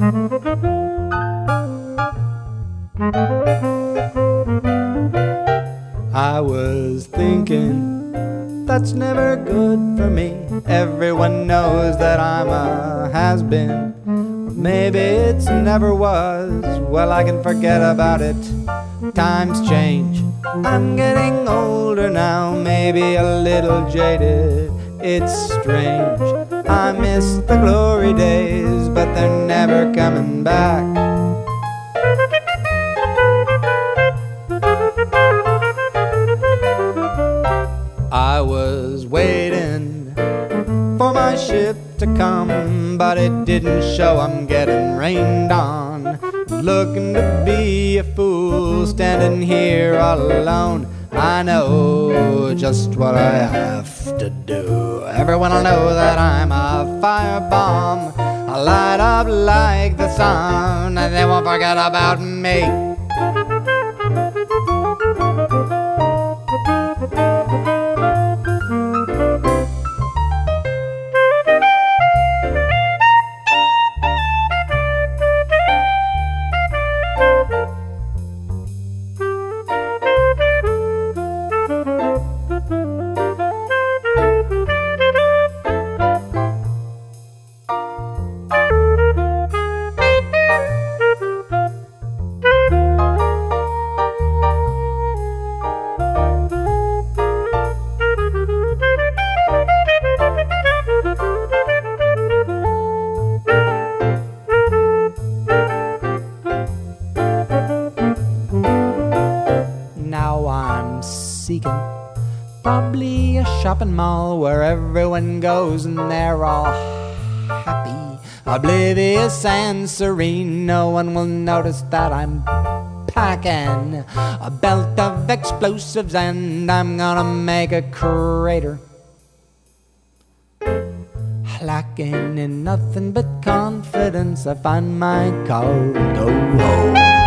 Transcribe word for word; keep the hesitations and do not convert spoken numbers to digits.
I was thinking, that's never good for me. Everyone knows that I'm a has-been. Maybe it's never was. Well, I can forget about it. Times change. I'm getting older now, maybe a little jaded. It's strange. I miss the glory days, but they're never coming back. I was waiting for my ship to come, but it didn't show. I'm getting rained on, looking to be a fool, standing here all alone. I know just what I have to do. Everyone will know that I'm a firebomb. I light up like the sun, and they won't forget about me. Probably a shopping mall where everyone goes and they're all happy, oblivious and serene. No one will notice that I'm packing a belt of explosives, and I'm gonna make a crater, lacking in nothing but confidence. I find my car and go home.